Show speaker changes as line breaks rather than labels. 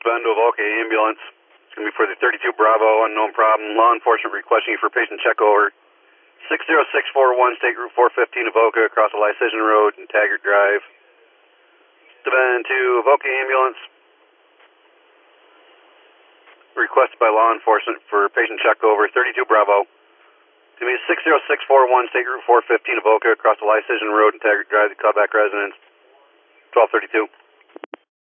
Bend to Avoca ambulance. It's going to be for the 32 Bravo, unknown problem. Law enforcement requesting you for patient check over. 60641 State Route 415 Avoca across the Lycision Road and Taggart Drive. Bend to Avoca ambulance. Requested by law enforcement for patient check over. 32 Bravo. It's going to be 60641 State Route 415 Avoca across the Lycision Road and Taggart Drive, the Cutback residence. 1232.